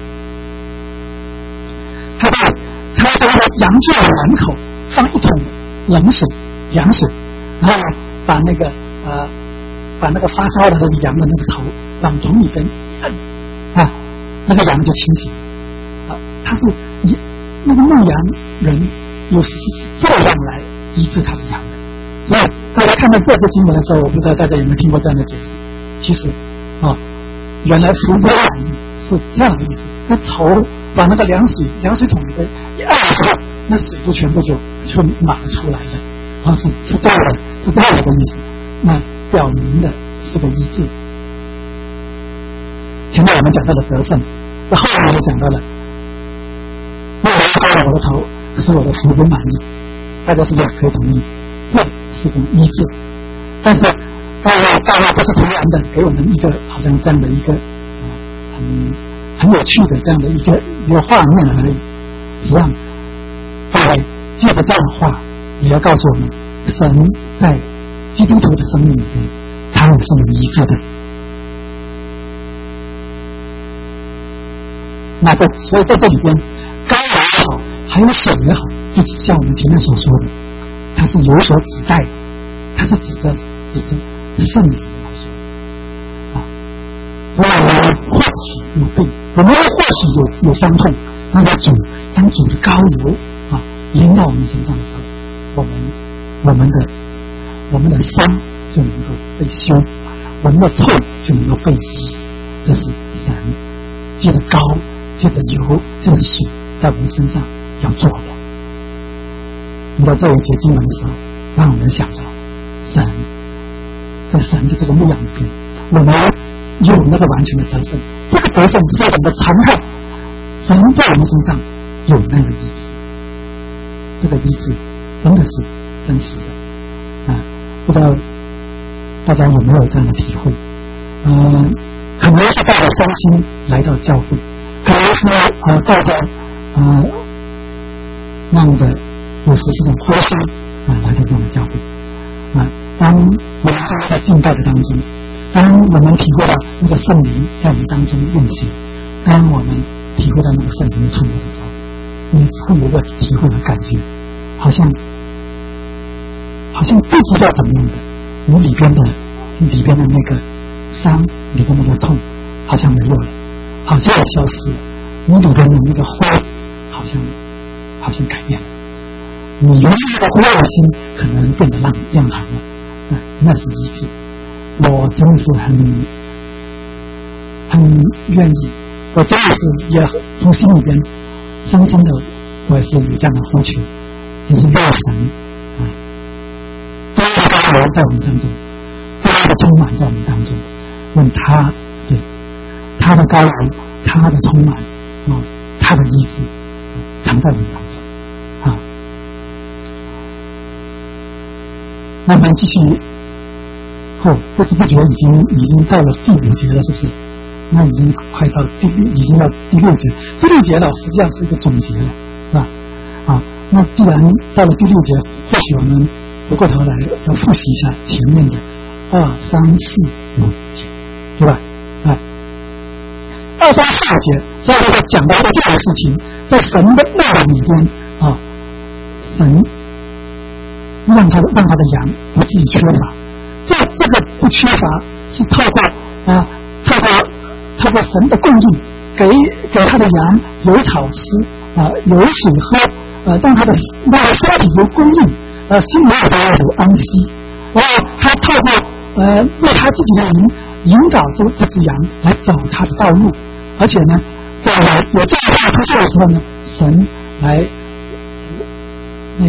他在那个羊圈的门口放一桶冷水、凉水，然后把那个发烧的那个羊的那个头往桶里边一摁，那个羊就清醒了。他是那个牧羊人有时是这样来医治他的羊的。所以大家看到这些经文的时候，我不知道大家有没有听过这样的解释。其实原来福归满意是这样的意思。那头把那个凉水桶里边一按的时候，那水就全部就满出来了。是这样的意思。那表明的是个医治。前面我们讲到了得胜，这后面也讲到了牧羊膏了我的头，使我的福归满意。大家是不是可以同意？这是一种医治。但是大卫不是突然的给我们一个好像这样的一个很有趣的这样的一个画面而已。实际上大卫借着这样的话也要告诉我们，神在基督徒的生命里面他也是有医治的。那所以在这里边膏也好，还有水也好，就像我们前面所说的，它是有所指代的，它是指着圣灵来说所以我们或许有病，我们或许有伤痛，但是当主的膏油淋到我们身上的时候，我们的伤就能够被修，我们的痛就能够被医。这是神借着膏、借着油、借着水在我们身上要做的。读到这一节经文的时候，让我们想到神在神的这个牧养里边，我们有那个完全的得胜。这个得胜是我们的常态，神在我们身上有那个医治，这个医治真的是真实的不知道大家有没有这样的体会？可能是带着伤心来到教会，可能是带着那样的有时是种灰心来到这样的教会当我们在敬拜的当中，当我们体会到那个圣灵在我们当中运行，当我们体会到那个圣灵的触摸的时候，你会有个体会的感觉，好像不知道怎么样的，你里边的那个伤，里边的那个痛好像没有了，好像也消失了，你里边的那个灰好像改变了，你原来那个灰暗的心可能变得亮堂了，那是医治。我真的是很愿意，我真的是也从心里边深深的，我也是有这样的呼求，就是让神多的膏油在我们当中，多的充满在我们当中，用他的膏油，他的充满他的医治藏在我们当中那我们继续不知不觉已经到了第5节了，是不是？那已经快到已经到第6节。第6节了，实际上是一个总结了，是吧？那既然到了第6节，或许我们回过头来要复习一下前面的2、3、4、5节，对吧？2、3、4节，所以他讲到这样的事情，在神的牧养里边神让他的羊不至于缺乏。这个不缺乏是透过神的供应，给他的羊有草吃有水喝让他的身体有供应心里有安息，然后他透过为他自己的灵引导这只羊来走他的道路，而且呢在有这样的出现的时候呢，神来那个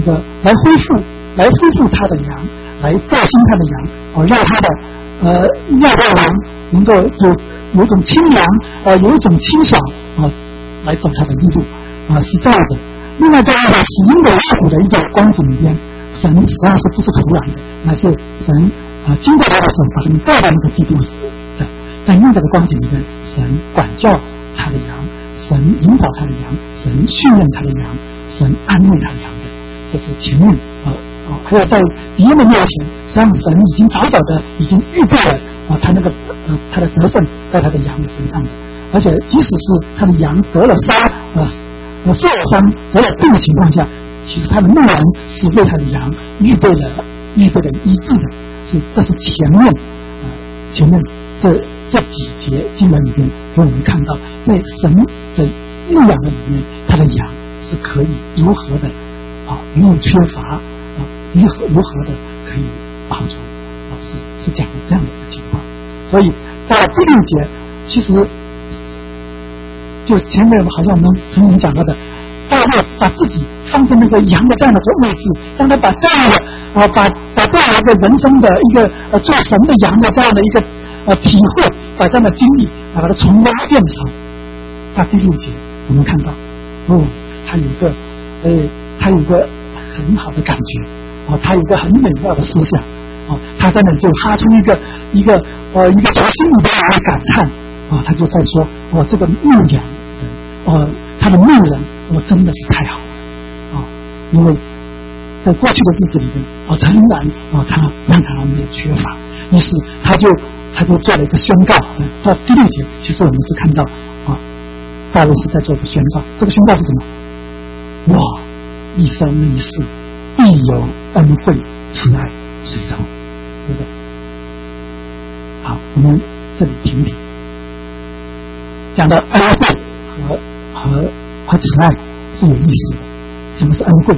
来恢复他的羊，来造新他的羊，让他的羊能够有一种清凉，有一种清爽，来走他的义路，是这样子。另外在那个死荫的恶苦的一种光景里边，神实际上是不是突然的，那是神经过他的手把他们带到那个地步的，在那个的光景里边，神管教他的羊，神引导他的羊，神训练他的羊，神安慰他的羊的，这是前面还有在敌人的面前，实际上神已经早的已经预备了他那个他的得胜在他的羊的身上的，而且即使是他的羊得了伤受了伤得了病的情况下，其实他的牧人是为他的羊预备了医治的，这是前面这几节经文里边给我们看到，在神的牧养的里面，他的羊是可以如何的没有缺乏如何的可以保存是讲的这样的一个情况。所以到了第6节，其实就前面好像我们曾经讲到的，大卫把自己放在那个羊的这样的位置，当他把这样的把这样的一个人生的一个做神的羊的这样的一个体会，把这样的经历把它从拉变成到第6节，我们看到他有一个很好的感觉他有一个很美妙的思想他在那就发出一个从心里边的感叹他就在说这个牧羊人他的牧人真的是太好了因为在过去的日子里面诚然他让他没有缺乏，于是他就做了一个宣告到第6节，其实我们是看到大卫是在做一个宣告，这个宣告是什么？我一生一世必有恩惠慈爱随着我，对不对？好，我们这里停。讲到恩惠和慈爱是有意思的。什么是恩惠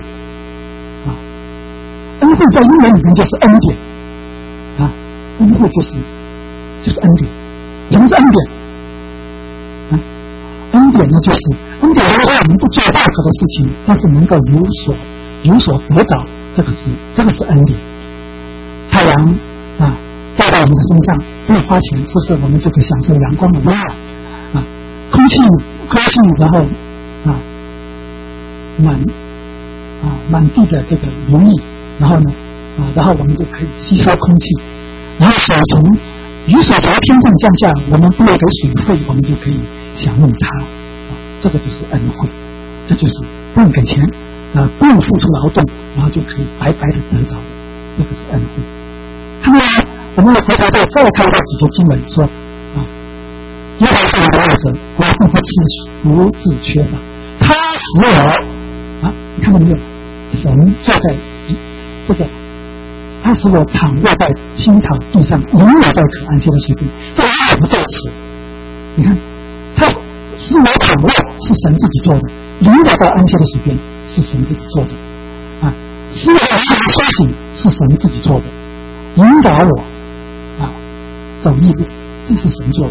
恩惠在英文里面就是恩典恩惠就是恩典。什么是恩典恩典呢，就是恩典是让我们不做任何的事情，但是能够有所得着，这个是恩典。太阳照到我们的身上不用花钱，是不是我们就可以享受阳光的温暖空气然后满地的这个留意，然后呢然后我们就可以吸收空气，然后雨水从天上降下，我们不要给水费，我们就可以享用它这个就是恩惠，这就是不用给钱不用付出劳动，然后就可以白白的得着的，这个是恩惠。他们我们回头再看到几节经文说耶和华是我的爱者，我不致缺乏，他使我你看到没有？神坐在这个，他使我躺卧在青草地上，引我在可安歇的水边，这是不对词。你看，他使我躺卧是神自己做的，引我到安歇的水边是神自己做的使我苏醒是神自己做的，引导我走义路，这是神做的。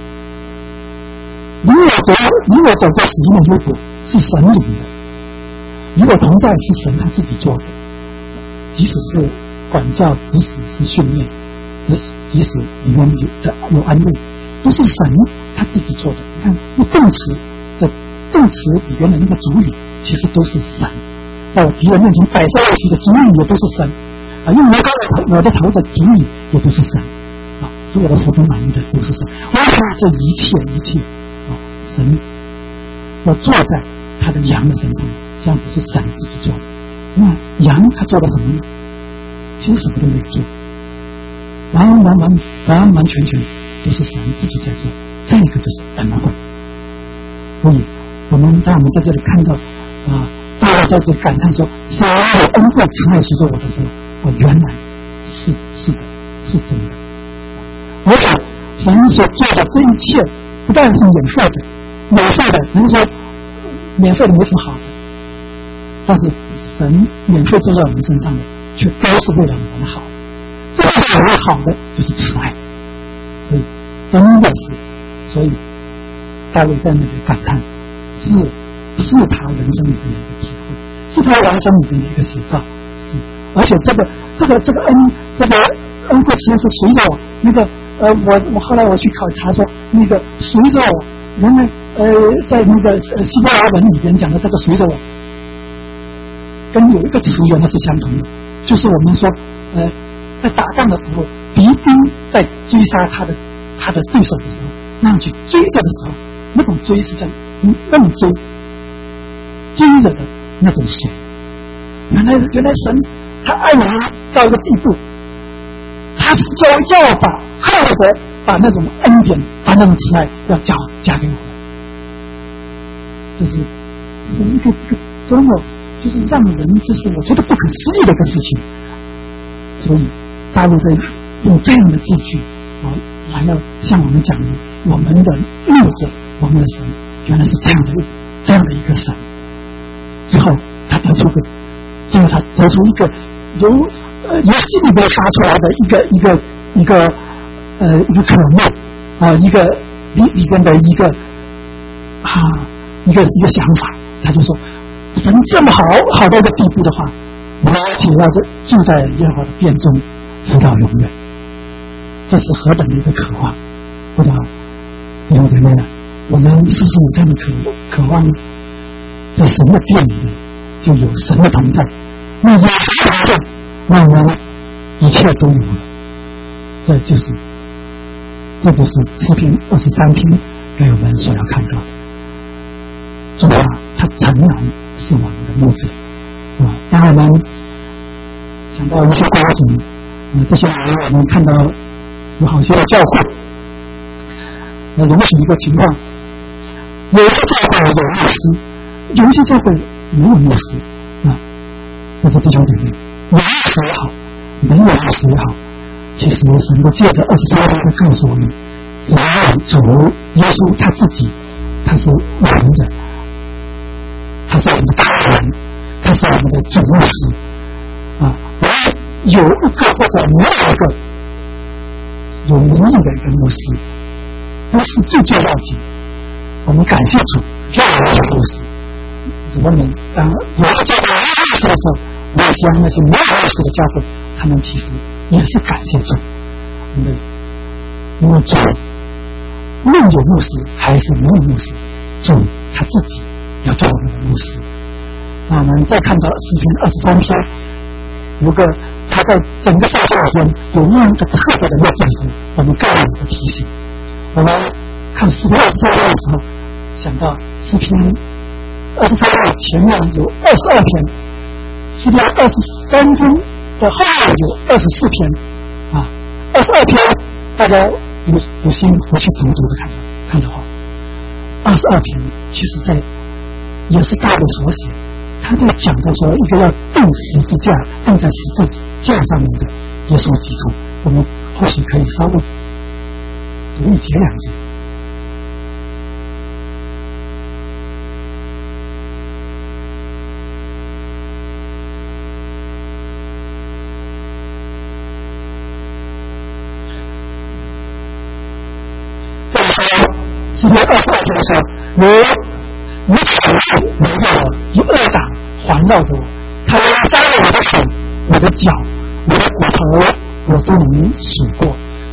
与我走过死荫的幽谷是神领的，与我同在是神他自己做的。即使是管教，即使是训练，即使里面有安慰，都是神他自己做的。你看那动词里边的那个主语其实都是神，在我敌人面前摆上去的主语也都是神用我的头的主语也都是神使我的头都满意的都是神。我看这一切神我坐在他的羊的身上，实际上不是神自己做的。那羊他做了什么呢？其实什么都没有做，完全都是神自己在做，这个就是恩惠。所以当我们在这里看到大家在这里感叹说神有恩惠慈爱随着我的时候原来是的，是真的。而且神所做的这一切不但是免费的，人说免费的没什么好的，但是神免费做在我们身上的却都是为了我们好，这个是我们好的就是慈爱。所以真的是，所以大卫在那里感叹是他人生里面的一个体会，是他人生里面的一个写照而且这个恩惠实际是随着我那个我后来我去考察说，那个随着我，原来在那个希伯来文里边讲的这个随着我，跟有一个词原来是相同的，就是我们说在打仗的时候，敌兵在追杀他的对手的时候，那样去追着的时候，那种追是这样，那种追着的那种水。原来神他爱我们到一个地步，他是要恨不得把那种恩典，把那种慈爱要加给我们。这是一个多么就是让人就是我觉得不可思议的一个事情。所以大陆在用这样的字句来要向我们讲我们的牧者，我们的神原来是这样的一个神。最后他得出一个由心里面发出来的一个渴慕一个里边的一个想法。他就说神这么好到一个地步的话，我且要住在耶和华的殿中直到永远。这是何等的一个渴望！不知道弟兄姐妹呢，我们是不是有这样的渴望？在神的殿里面就有神的同在，那有神的同在，那我们一切都有了。这就是诗篇23篇给我们所要看到的。主啊，他诚然是我们的牧者当我们想到一些光景这些我们看到有好些的教会容许一个情况，有些教会有牧师，有些教会没有牧师这是弟兄姐妹，有牧师也好，没有牧师也好，其实神都借着23篇会告诉我们，只要主耶稣他自己，他是我们的，他是我们的大人，他是我们的主牧师我们有一个或者没有一个有名义的一个牧师，牧师最重要紧。我们感谢主让我们有牧师。我们当有些教会有牧师的时候，我也希望那些没有牧师的教会，他们其实也是感谢主。因为主无论有牧师还是没有牧师，主他自己要做我们的牧师。那我们再看到诗篇23篇，有个他在整个圣经里边有那样的特别的一个字的时候，我们更有一个提醒。我们看诗篇23篇的时候，想到诗篇23篇前面有22篇，诗篇23篇的后面有24篇22篇大家有心回去读的看的话，22篇其实也是大卫所写，他在讲的说一个要钉十字架，钉在十字架上面的耶稣基督。我们或许可以稍微读一节两节。这里说诗篇22篇说，你草树围绕我，以恶党环绕着我，他们扎了我的手，我的脚，我的骨头，我都能数过。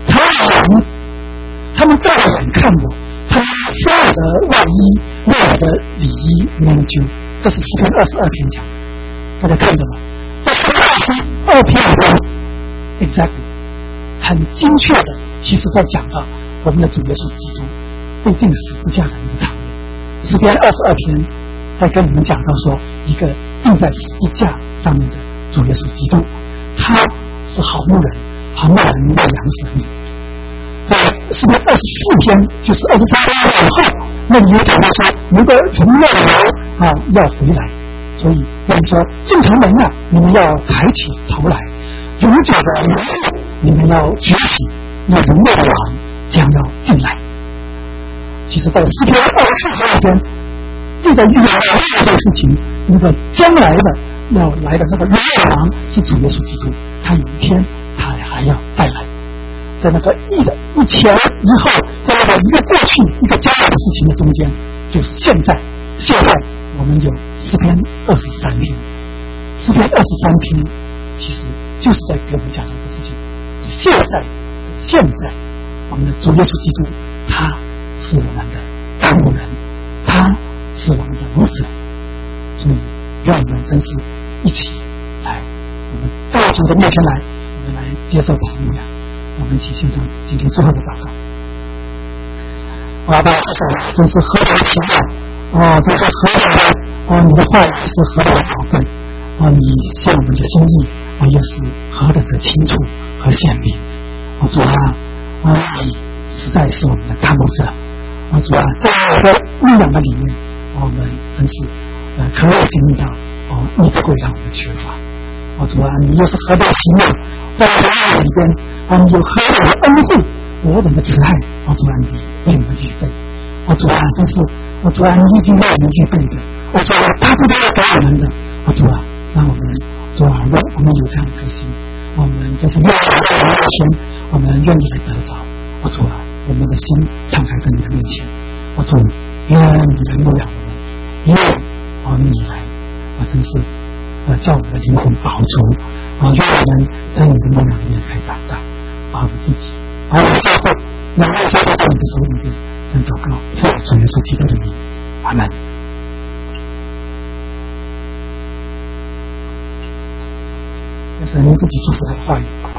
他们照眼看我，他们说我的外衣，为我的里衣研究。这是诗篇22篇讲，大家看着吗？在22篇里面 exactly 很精确的，其实在讲到我们的主耶稣基督被钉十字架的一个场面。诗篇22篇在跟你们讲到说，一个钉在十字架上面的主耶稣基督，他是好牧人，好牧人为羊舍命。在诗篇24篇，就是23篇以后，那里有讲到说，有个从那里要回来，所以那里说，进城门啊，你们要抬起头来，永久的门你们要举起，那荣耀的王将要进来。其实在诗篇24篇里边又在预言这件事情，那个将来的要来的那个荣耀王是主耶稣基督，他有一天他还要再来。在那个一前一后，在那个一个过去一个将来的事情的中间，就是现在我们有诗篇23篇，诗篇23篇其实就是在给我们讲这个事情。现在我们的主耶稣基督，他是我们的看牧人，他是我们的牧者，所以愿我们真是一起来，我们到主的面前来，我们来接受他的牧养。我们一起献上今天最后的祷告。阿爸，真是何等奇妙！真是何等的你的话语是何等的宝贵！你向我们的心意又是何等的清楚和显明！主啊，你实在是我们的看牧者！主啊，在我的牧养的里面，我们真是可以经历到你不会让我们缺乏。主啊，你又是何等奇妙！在我的牧养里边，你有何等的恩惠！何等的慈爱！主啊，你为我们预备！主啊，真是主啊，你已经为我们预备的！主啊，巴不得要给我们的！主啊，让我们主啊，我们有这样的个心，我们真是愿意来到你面前，我们愿意来得着！主啊，我们的心敞开在你的面前！主，愿你来牧养我们，愿你来，真是叫我们的灵魂饱足！愿我们在你的牧养里面可以长大，保护自己。把我们教会，让我们教会在你的手里边，这样祷告，奉主耶稣基督的名，阿门。但是您自己祝福他的话语。